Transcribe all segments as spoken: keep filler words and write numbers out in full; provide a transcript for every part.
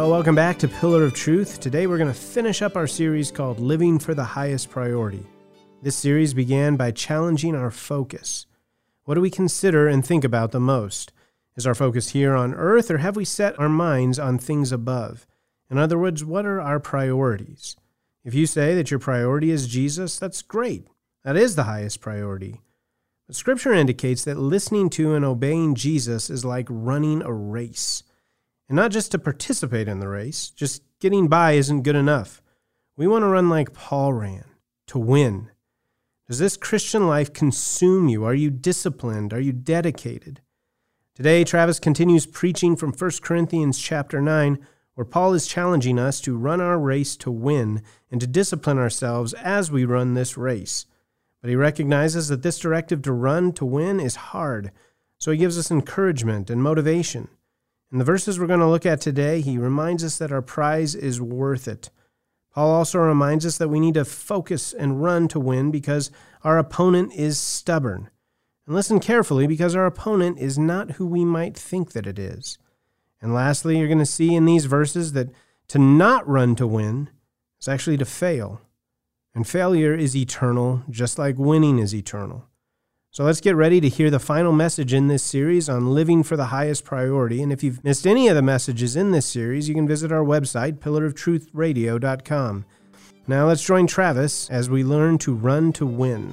Well, welcome back to Pillar of Truth. Today we're going to finish up our series called Living for the Highest Priority. This series began by challenging our focus. What do we consider and think about the most? Is our focus here on earth, or have we set our minds on things above? In other words, what are our priorities? If you say that your priority is Jesus, that's great. That is the highest priority. But Scripture indicates that listening to and obeying Jesus is like running a race. And not just to participate in the race, just getting by isn't good enough. We want to run like Paul ran, to win. Does this Christian life consume you? Are you disciplined? Are you dedicated? Today, Travis continues preaching from First Corinthians chapter nine, where Paul is challenging us to run our race to win and to discipline ourselves as we run this race. But he recognizes that this directive to run to win is hard, so he gives us encouragement and motivation. In the verses we're going to look at today, he reminds us that our prize is worth it. Paul also reminds us that we need to focus and run to win because our opponent is stubborn. And listen carefully, because our opponent is not who we might think that it is. And lastly, you're going to see in these verses that to not run to win is actually to fail. And failure is eternal, just like winning is eternal. So let's get ready to hear the final message in this series on living for the highest priority. And if you've missed any of the messages in this series, you can visit our website, pillar of truth radio dot com. Now let's join Travis as we learn to run to win.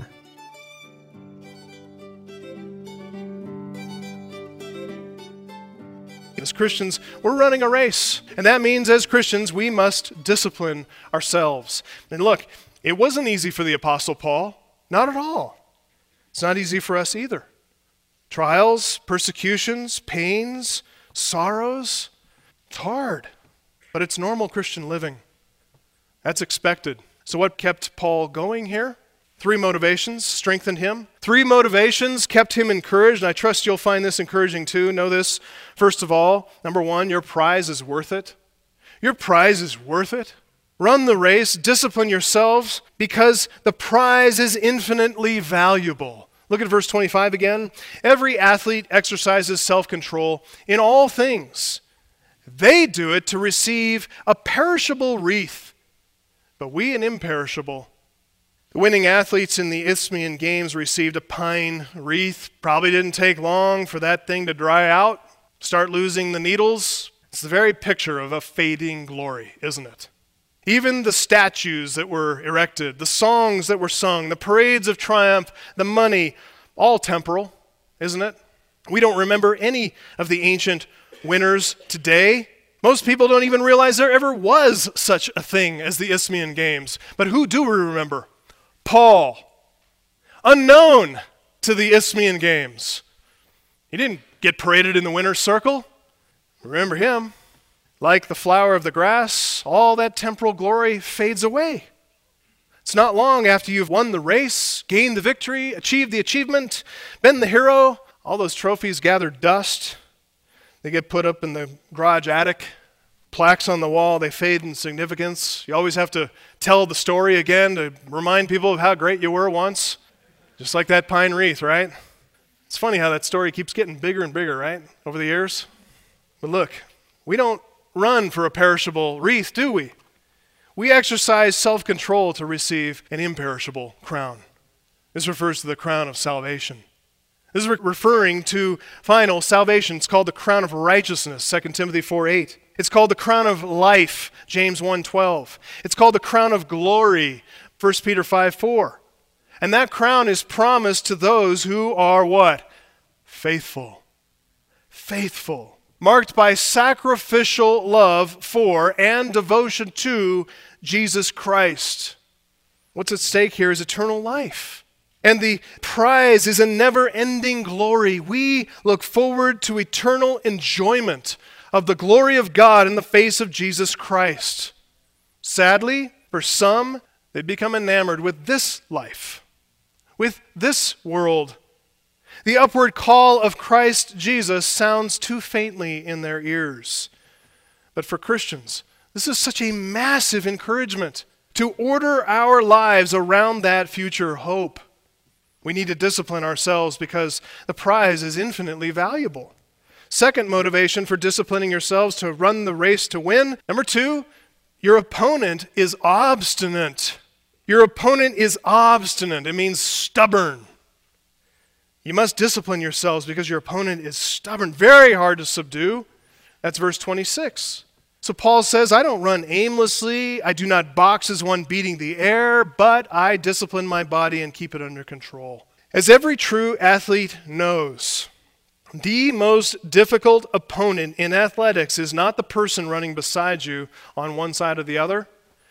As Christians, we're running a race. And that means as Christians, we must discipline ourselves. And look, it wasn't easy for the Apostle Paul. Not at all. It's not easy for us either. Trials, persecutions, pains, sorrows. It's hard. But it's normal Christian living. That's expected. So what kept Paul going here? Three motivations strengthened him. Three motivations kept him encouraged, and I trust you'll find this encouraging too. Know this. First of all, number one, your prize is worth it. Your prize is worth it. Run the race, discipline yourselves, because the prize is infinitely valuable. Look at verse twenty-five again. Every athlete exercises self-control in all things. They do it to receive a perishable wreath, but we an imperishable. The winning athletes in the Isthmian Games received a pine wreath. Probably didn't take long for that thing to dry out, start losing the needles. It's the very picture of a fading glory, isn't it? Even the statues that were erected, the songs that were sung, the parades of triumph, the money, all temporal, isn't it? We don't remember any of the ancient winners today. Most people don't even realize there ever was such a thing as the Isthmian Games. But who do we remember? Paul, unknown to the Isthmian Games. He didn't get paraded in the winner's circle. Remember him. Like the flower of the grass, all that temporal glory fades away. It's not long after you've won the race, gained the victory, achieved the achievement, been the hero, all those trophies gather dust. They get put up in the garage attic. Plaques on the wall, they fade in significance. You always have to tell the story again to remind people of how great you were once. Just like that pine wreath, right? It's funny how that story keeps getting bigger and bigger, right, over the years. But look, we don't run for a perishable wreath, do we? We exercise self-control to receive an imperishable crown. This refers to the crown of salvation. This is re- referring to final salvation. It's called the crown of righteousness, Second Timothy four eight. It's called the crown of life, James one twelve. It's called the crown of glory, First Peter five four. And that crown is promised to those who are what? Faithful. Faithful. Marked by sacrificial love for and devotion to Jesus Christ. What's at stake here is eternal life. And the prize is a never-ending glory. We look forward to eternal enjoyment of the glory of God in the face of Jesus Christ. Sadly, for some, they become enamored with this life, with this world. The upward call of Christ Jesus sounds too faintly in their ears. But for Christians, this is such a massive encouragement to order our lives around that future hope. We need to discipline ourselves because the prize is infinitely valuable. Second motivation for disciplining yourselves to run the race to win. Number two, your opponent is obstinate. Your opponent is obstinate. It means stubborn. You must discipline yourselves because your opponent is stubborn, very hard to subdue. That's verse twenty-six. So Paul says, I don't run aimlessly. I do not box as one beating the air, but I discipline my body and keep it under control. As every true athlete knows, the most difficult opponent in athletics is not the person running beside you on one side or the other.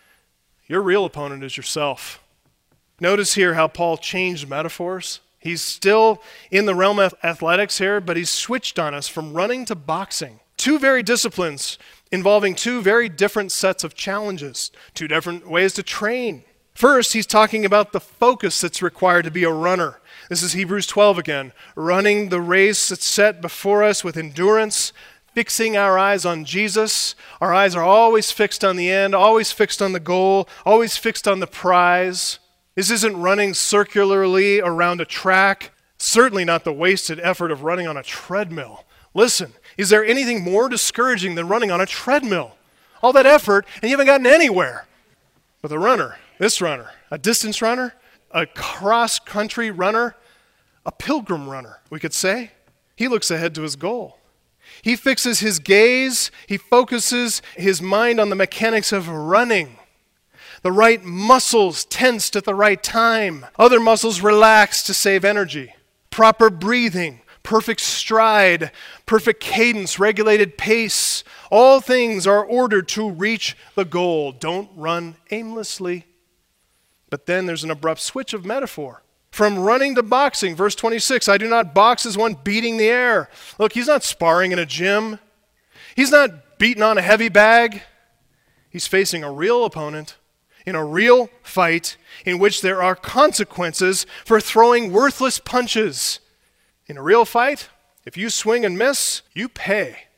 Your real opponent is yourself. Notice here how Paul changed metaphors. He's still in the realm of athletics here, but he's switched on us from running to boxing. Two very disciplines involving two very different sets of challenges, two different ways to train. First, he's talking about the focus that's required to be a runner. This is Hebrews twelve again. Running the race that's set before us with endurance, fixing our eyes on Jesus. Our eyes are always fixed on the end, always fixed on the goal, always fixed on the prize. This isn't running circularly around a track, certainly not the wasted effort of running on a treadmill. Listen, is there anything more discouraging than running on a treadmill? All that effort, and you haven't gotten anywhere. But the runner, this runner, a distance runner, a cross-country runner, a pilgrim runner, we could say, he looks ahead to his goal. He fixes his gaze, he focuses his mind on the mechanics of running. The right muscles tensed at the right time. Other muscles relaxed to save energy. Proper breathing, perfect stride, perfect cadence, regulated pace. All things are ordered to reach the goal. Don't run aimlessly. But then there's an abrupt switch of metaphor. From running to boxing, verse twenty-six, I do not box as one beating the air. Look, he's not sparring in a gym. He's not beating on a heavy bag. He's facing a real opponent in a real fight in which there are consequences for throwing worthless punches. In a real fight, if you swing and miss, you pay.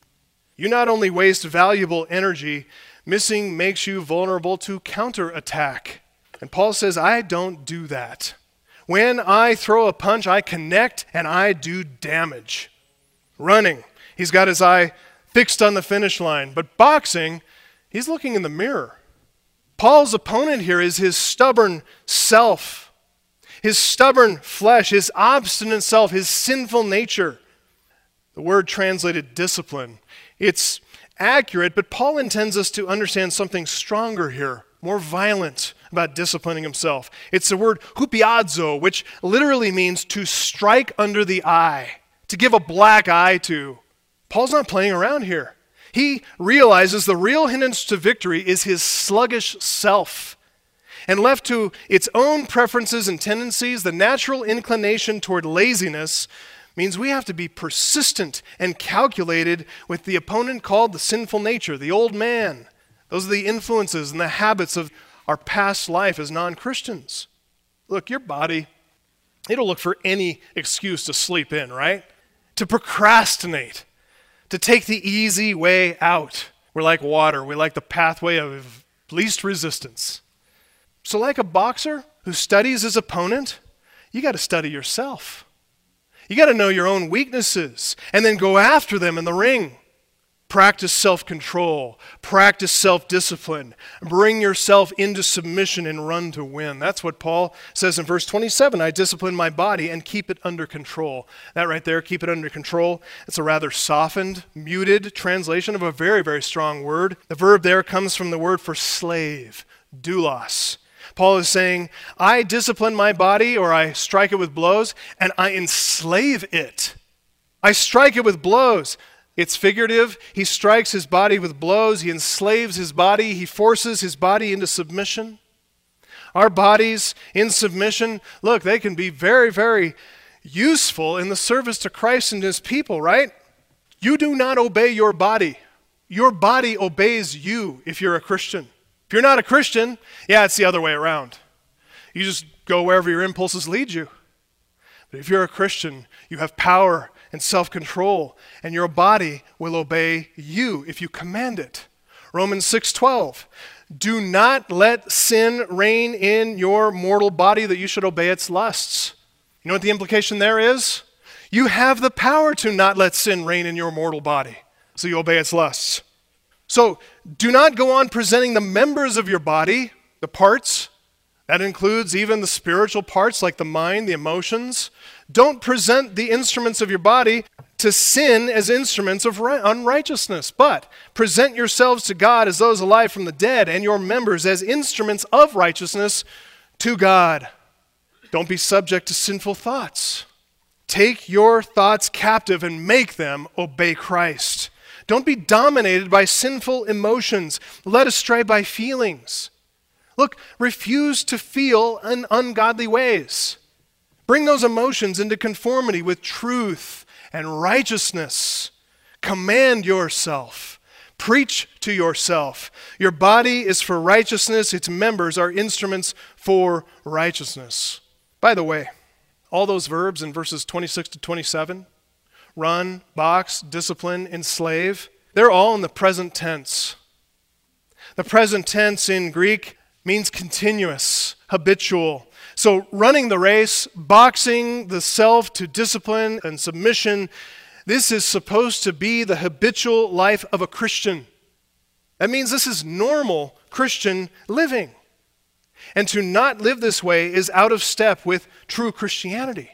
You not only waste valuable energy, missing makes you vulnerable to counterattack. And Paul says, I don't do that. When I throw a punch, I connect and I do damage. Running, he's got his eye fixed on the finish line. But boxing, he's looking in the mirror. Paul's opponent here is his stubborn self, his stubborn flesh, his obstinate self, his sinful nature. The word translated discipline. It's accurate, but Paul intends us to understand something stronger here, more violent about disciplining himself. It's the word hupiazo, which literally means to strike under the eye, to give a black eye to. Paul's not playing around here. He realizes the real hindrance to victory is his sluggish self. And left to its own preferences and tendencies, the natural inclination toward laziness means we have to be persistent and calculated with the opponent called the sinful nature, the old man. Those are the influences and the habits of our past life as non-Christians. Look, your body, it'll look for any excuse to sleep in, right? To procrastinate. To take the easy way out. We're like water. We like the pathway of least resistance. So like a boxer who studies his opponent, you got to study yourself. You got to know your own weaknesses and then go after them in the ring. Practice self-control. Practice self-discipline. Bring yourself into submission and run to win. That's what Paul says in verse twenty-seven. I discipline my body and keep it under control. That right there, keep it under control. It's a rather softened, muted translation of a very, very strong word. The verb there comes from the word for slave, doulos. Paul is saying, I discipline my body, or I strike it with blows, and I enslave it. I strike it with blows. It's figurative. He strikes his body with blows. He enslaves his body. He forces his body into submission. Our bodies in submission, look, they can be very, very useful in the service to Christ and his people, right? You do not obey your body. Your body obeys you if you're a Christian. If you're not a Christian, yeah, it's the other way around. You just go wherever your impulses lead you. But if you're a Christian, you have power and self-control, and your body will obey you if you command it. Romans six twelve, do not let sin reign in your mortal body that you should obey its lusts. You know what the implication there is? You have the power to not let sin reign in your mortal body, so you obey its lusts. So do not go on presenting the members of your body, the parts. That includes even the spiritual parts like the mind, the emotions. Don't present the instruments of your body to sin as instruments of unrighteousness, but present yourselves to God as those alive from the dead and your members as instruments of righteousness to God. Don't be subject to sinful thoughts. Take your thoughts captive and make them obey Christ. Don't be dominated by sinful emotions, led astray by feelings. Look, refuse to feel in ungodly ways. Bring those emotions into conformity with truth and righteousness. Command yourself. Preach to yourself. Your body is for righteousness. Its members are instruments for righteousness. By the way, all those verbs in verses twenty-six to twenty-seven, run, box, discipline, enslave, they're all in the present tense. The present tense in Greek means continuous, habitual. So running the race, boxing the self to discipline and submission, this is supposed to be the habitual life of a Christian. That means this is normal Christian living. And to not live this way is out of step with true Christianity.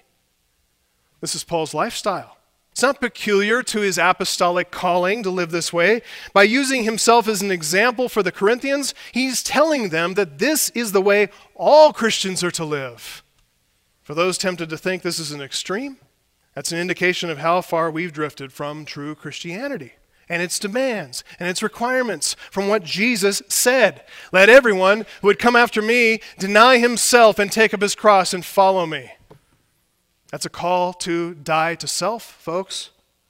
This is Paul's lifestyle. It's not peculiar to his apostolic calling to live this way. By using himself as an example for the Corinthians, he's telling them that this is the way all Christians are to live. For those tempted to think this is an extreme, that's an indication of how far we've drifted from true Christianity and its demands and its requirements from what Jesus said. Let everyone who would come after me deny himself and take up his cross and follow me. That's a call to die to self, folks.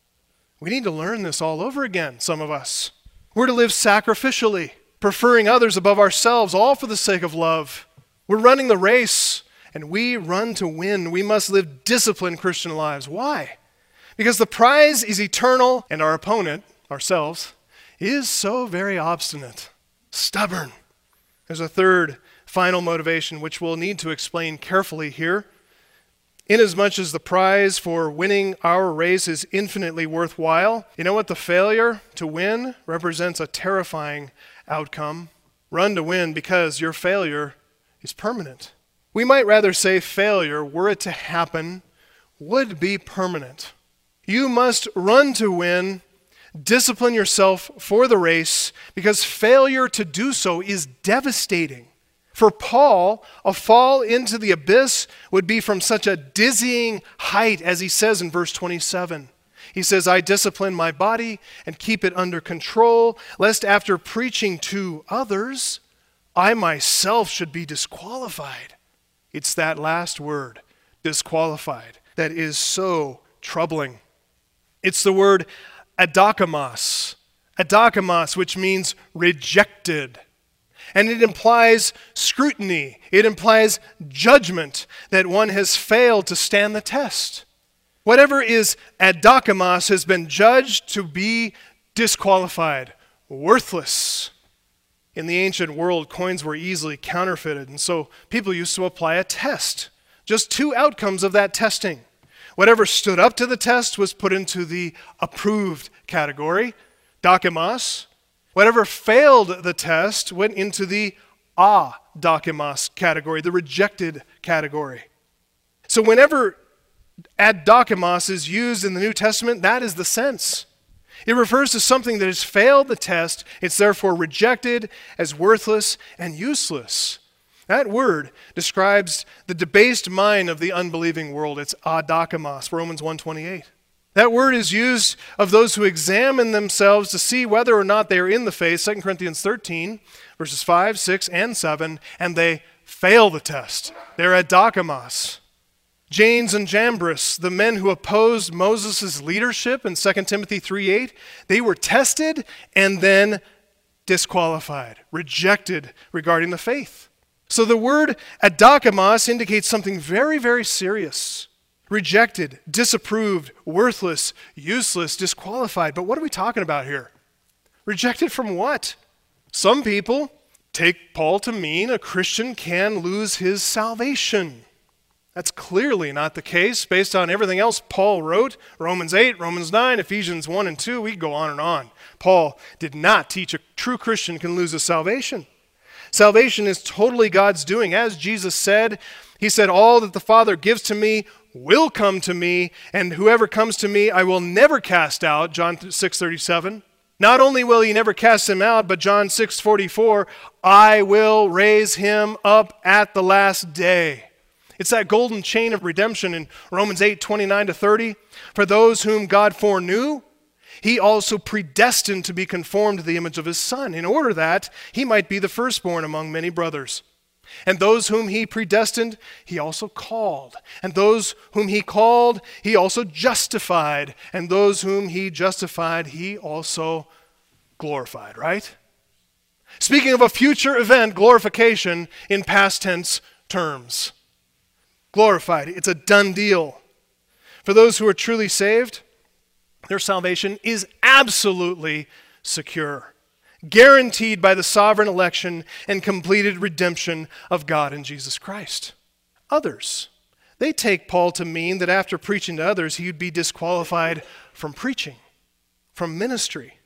We need to learn this all over again, some of us. We're to live sacrificially, preferring others above ourselves, all for the sake of love. We're running the race, and we run to win. We must live disciplined Christian lives. Why? Because the prize is eternal, and our opponent, ourselves, is so very obstinate, stubborn. There's a third, final motivation, which we'll need to explain carefully here. Inasmuch as the prize for winning our race is infinitely worthwhile, you know what? The failure to win represents a terrifying outcome. Run to win because your failure is permanent. We might rather say failure, were it to happen, would be permanent. You must run to win, discipline yourself for the race, because failure to do so is devastating. For Paul, a fall into the abyss would be from such a dizzying height, as he says in verse twenty-seven. He says, I discipline my body and keep it under control, lest after preaching to others, I myself should be disqualified. It's that last word, disqualified, that is so troubling. It's the word adokimos, adokimos, which means rejected. And it implies scrutiny. It implies judgment that one has failed to stand the test. Whatever is adokimos has been judged to be disqualified, worthless. In the ancient world, coins were easily counterfeited, and so people used to apply a test. Just two outcomes of that testing. Whatever stood up to the test was put into the approved category, dokimos. Whatever failed the test went into the adokimos category, the rejected category. So whenever adokimos is used in the New Testament, that is the sense. It refers to something that has failed the test. It's therefore rejected as worthless and useless. That word describes the debased mind of the unbelieving world. It's adokimos, Romans one twenty-eight. That word is used of those who examine themselves to see whether or not they are in the faith, Second Corinthians thirteen, verses five, six, and seven, and they fail the test. They're adokimos. Jannes and Jambres, the men who opposed Moses' leadership in Second Timothy three eight, they were tested and then disqualified, rejected regarding the faith. So the word adokimos indicates something very, very serious. Rejected, disapproved, worthless, useless, disqualified. But what are we talking about here? Rejected from what? Some people take Paul to mean a Christian can lose his salvation. That's clearly not the case based on everything else Paul wrote. Romans eight, Romans nine, Ephesians one and two, we could go on and on. Paul did not teach a true Christian can lose his salvation. Salvation is totally God's doing. As Jesus said, he said, all that the Father gives to me will come to me, and whoever comes to me I will never cast out, John six thirty-seven. Not only will he never cast him out, but John six forty-four, I will raise him up at the last day. It's that golden chain of redemption in Romans eight, twenty-nine to thirty. For those whom God foreknew, he also predestined to be conformed to the image of his Son, in order that he might be the firstborn among many brothers. And those whom he predestined, he also called. And those whom he called, he also justified. And those whom he justified, he also glorified, right? Speaking of a future event, glorification in past tense terms. Glorified, it's a done deal. For those who are truly saved, their salvation is absolutely secure, guaranteed by the sovereign election and completed redemption of God in Jesus Christ. Others, they take Paul to mean that after preaching to others, he would be disqualified from preaching, from ministry.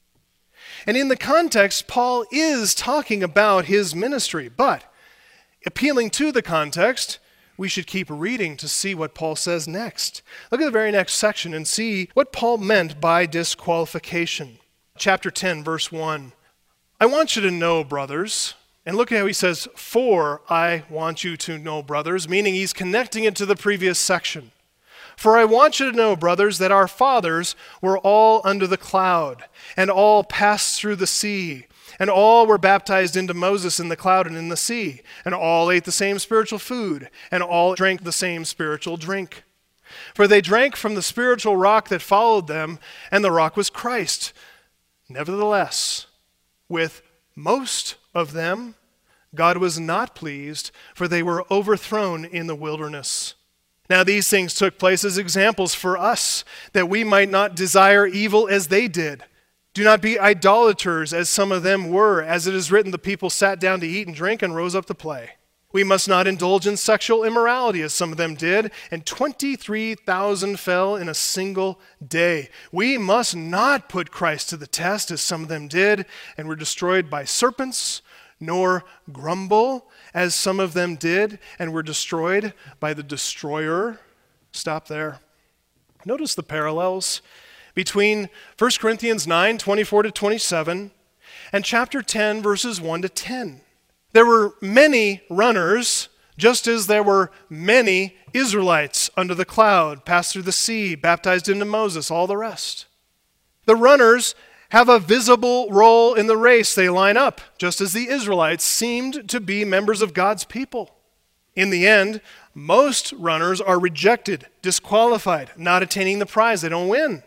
And in the context, Paul is talking about his ministry, but appealing to the context, we should keep reading to see what Paul says next. Look at the very next section and see what Paul meant by disqualification. Chapter ten, verse one. I want you to know, brothers, and look at how he says, for I want you to know, brothers, meaning he's connecting it to the previous section. For I want you to know, brothers, that our fathers were all under the cloud, and all passed through the sea, and all were baptized into Moses in the cloud and in the sea, and all ate the same spiritual food, and all drank the same spiritual drink. For they drank from the spiritual rock that followed them, and the rock was Christ. Nevertheless, with most of them, God was not pleased, for they were overthrown in the wilderness. Now these things took place as examples for us, that we might not desire evil as they did. Do not be idolaters as some of them were. As it is written, the people sat down to eat and drink and rose up to play. We must not indulge in sexual immorality as some of them did, and twenty-three thousand fell in a single day. We must not put Christ to the test as some of them did, and were destroyed by serpents, nor grumble as some of them did, and were destroyed by the destroyer. Stop there. Notice the parallels between First Corinthians nine, twenty-four to twenty-seven, and chapter ten, verses one to ten. There were many runners, just as there were many Israelites under the cloud, passed through the sea, baptized into Moses, all the rest. The runners have a visible role in the race. They line up, just as the Israelites seemed to be members of God's people. In the end, most runners are rejected, disqualified, not attaining the prize. They don't win.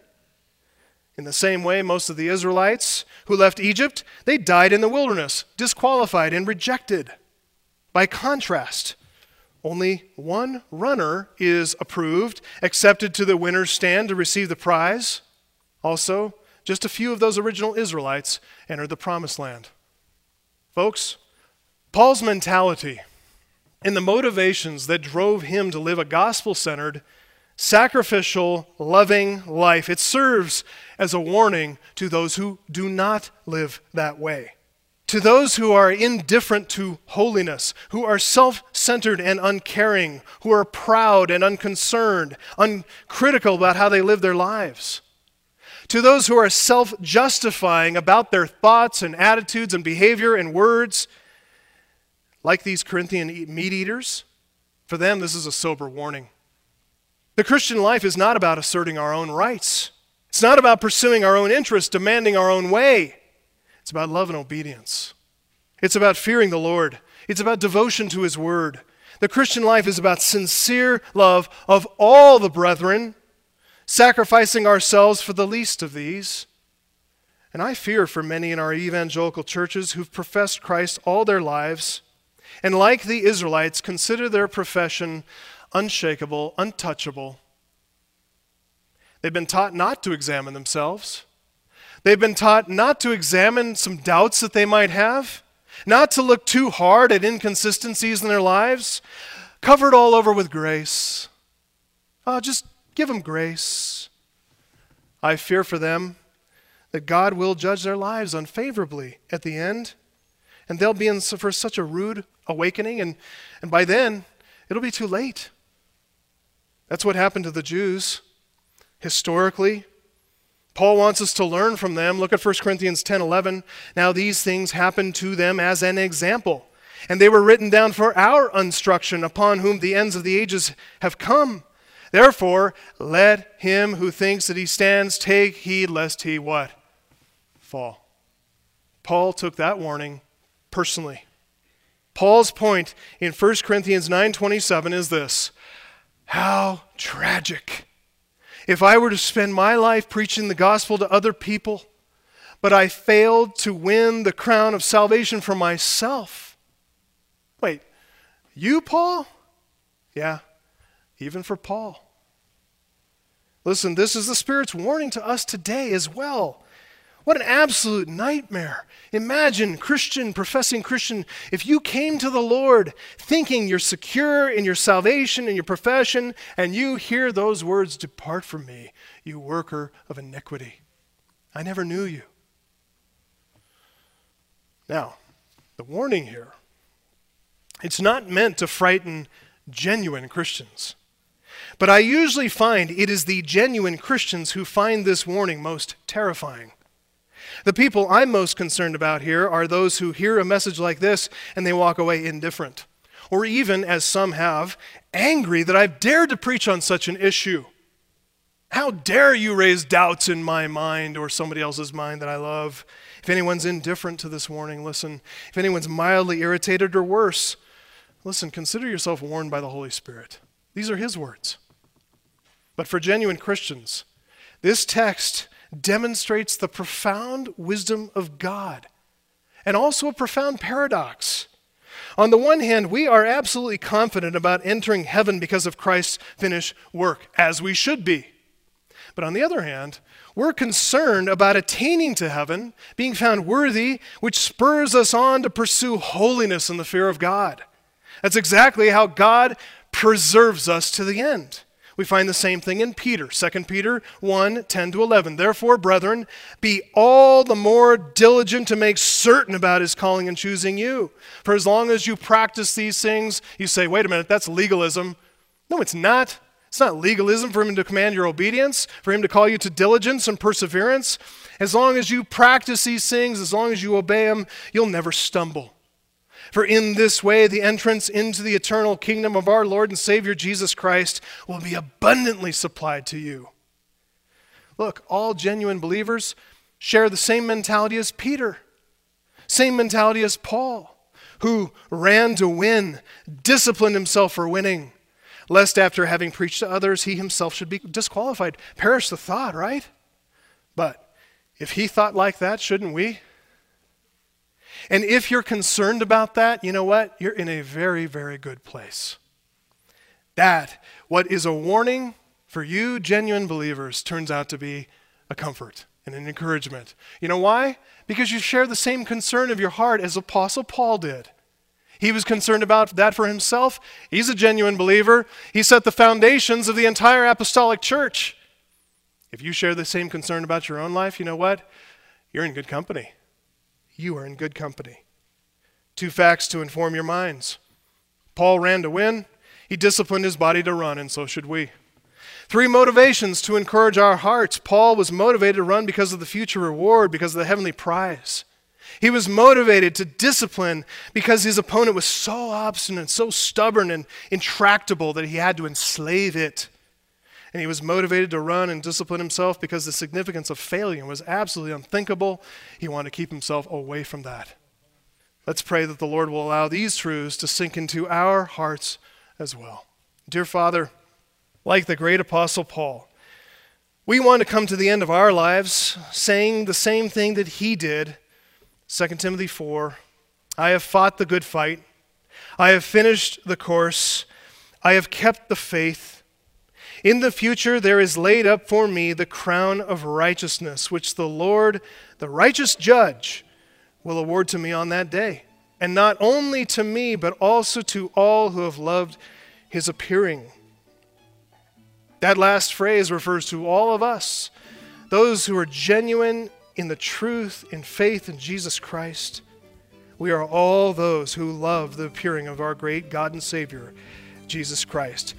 In the same way, most of the Israelites who left Egypt, they died in the wilderness, disqualified and rejected. By contrast, only one runner is approved, accepted to the winner's stand to receive the prize. Also, just a few of those original Israelites entered the promised land. Folks, Paul's mentality and the motivations that drove him to live a gospel-centered, sacrificial, loving life, it serves as a warning to those who do not live that way. To those who are indifferent to holiness, who are self-centered and uncaring, who are proud and unconcerned, uncritical about how they live their lives. To those who are self-justifying about their thoughts and attitudes and behavior and words, like these Corinthian meat eaters, for them this is a sober warning. The Christian life is not about asserting our own rights. It's not about pursuing our own interests, demanding our own way. It's about love and obedience. It's about fearing the Lord. It's about devotion to His Word. The Christian life is about sincere love of all the brethren, sacrificing ourselves for the least of these. And I fear for many in our evangelical churches who've professed Christ all their lives, and like the Israelites, consider their profession unshakable, untouchable. They've been taught not to examine themselves. They've been taught not to examine some doubts that they might have, not to look too hard at inconsistencies in their lives. covered all over with grace. Oh, just give them grace. I fear for them that God will judge their lives unfavorably at the end, and they'll be in for such a rude awakening, and, and by then, it'll be too late. That's what happened to the Jews historically. Paul wants us to learn from them. Look at First Corinthians ten eleven. Now these things happened to them as an example, and they were written down for our instruction, upon whom the ends of the ages have come. Therefore, let him who thinks that he stands take heed lest he what? Fall. Paul took that warning personally. Paul's point in First Corinthians nine twenty-seven is this: how tragic if I were to spend my life preaching the gospel to other people, but I failed to win the crown of salvation for myself. Wait, you, Paul? Yeah, even for Paul. Listen, this is the Spirit's warning to us today as well. What an absolute nightmare. Imagine, Christian, professing Christian, if you came to the Lord thinking you're secure in your salvation and your profession, and you hear those words, "Depart from me, you worker of iniquity. I never knew you." Now, the warning here, it's not meant to frighten genuine Christians. But I usually find it is the genuine Christians who find this warning most terrifying. The people I'm most concerned about here are those who hear a message like this and they walk away indifferent, or even, as some have, angry that I've dared to preach on such an issue. How dare you raise doubts in my mind or somebody else's mind that I love? If anyone's indifferent to this warning, listen. If anyone's mildly irritated or worse, listen, consider yourself warned by the Holy Spirit. These are his words. But for genuine Christians, this text demonstrates the profound wisdom of God and also a profound paradox. On the one hand, we are absolutely confident about entering heaven because of Christ's finished work, as we should be. But on the other hand, we're concerned about attaining to heaven, being found worthy, which spurs us on to pursue holiness and the fear of God. That's exactly how God preserves us to the end. We find the same thing in Peter, Second Peter one, ten to eleven. Therefore, brethren, be all the more diligent to make certain about his calling and choosing you. For as long as you practice these things, you say, wait a minute, that's legalism. No, it's not. It's not legalism for him to command your obedience, for him to call you to diligence and perseverance. As long as you practice these things, as long as you obey them, you'll never stumble. For in this way, the entrance into the eternal kingdom of our Lord and Savior Jesus Christ will be abundantly supplied to you. Look, all genuine believers share the same mentality as Peter, same mentality as Paul, who ran to win, disciplined himself for winning, lest after having preached to others, he himself should be disqualified. Perish the thought, right? But if he thought like that, shouldn't we? And if you're concerned about that, you know what? You're in a very, very good place. That, what is a warning for you genuine believers, turns out to be a comfort and an encouragement. You know why? Because you share the same concern of your heart as Apostle Paul did. He was concerned about that for himself. He's a genuine believer. He set the foundations of the entire apostolic church. If you share the same concern about your own life, you know what? You're in good company. You are in good company. Two facts to inform your minds. Paul ran to win. He disciplined his body to run, and so should we. Three motivations to encourage our hearts. Paul was motivated to run because of the future reward, because of the heavenly prize. He was motivated to discipline because his opponent was so obstinate, so stubborn and intractable that he had to enslave it. And he was motivated to run and discipline himself because the significance of failure was absolutely unthinkable. He wanted to keep himself away from that. Let's pray that the Lord will allow these truths to sink into our hearts as well. Dear Father, like the great Apostle Paul, we want to come to the end of our lives saying the same thing that he did. Second Timothy four, I have fought the good fight. I have finished the course. I have kept the faith. In the future there is laid up for me the crown of righteousness, which the Lord, the righteous judge, will award to me on that day. And not only to me, but also to all who have loved his appearing. That last phrase refers to all of us, those who are genuine in the truth, in faith in Jesus Christ. We are all those who love the appearing of our great God and Savior, Jesus Christ.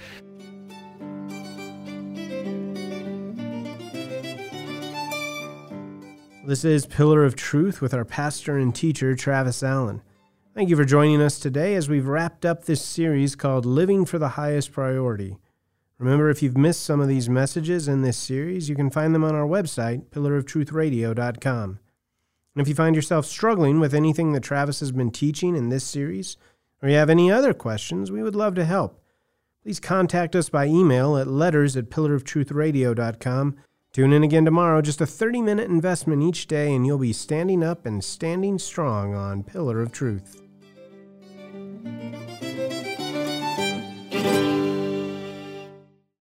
This is Pillar of Truth with our pastor and teacher, Travis Allen. Thank you for joining us today as we've wrapped up this series called Living for the Highest Priority. Remember, if you've missed some of these messages in this series, you can find them on our website, pillar of truth radio dot com. And if you find yourself struggling with anything that Travis has been teaching in this series, or you have any other questions, we would love to help. Please contact us by email at letters at pillar of truth radio dot com. Tune in again tomorrow, just a thirty-minute investment each day, and you'll be standing up and standing strong on Pillar of Truth.